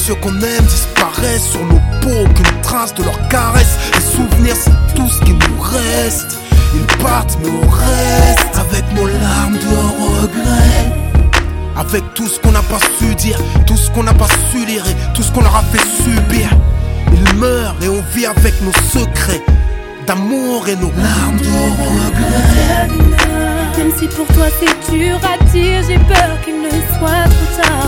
ceux qu'on aime disparaissent sur nos peaux, aucune trace de leur caresse. Les souvenirs c'est tout ce qui nous reste. Ils partent mais on reste avec nos larmes de regret. Avec tout ce qu'on n'a pas su dire, tout ce qu'on n'a pas su lire et tout ce qu'on leur a fait subir. Ils meurent et on vit avec nos secrets d'amour et nos larmes de regret. Même si pour toi c'est dur à dire, j'ai peur qu'il ne soit trop tard.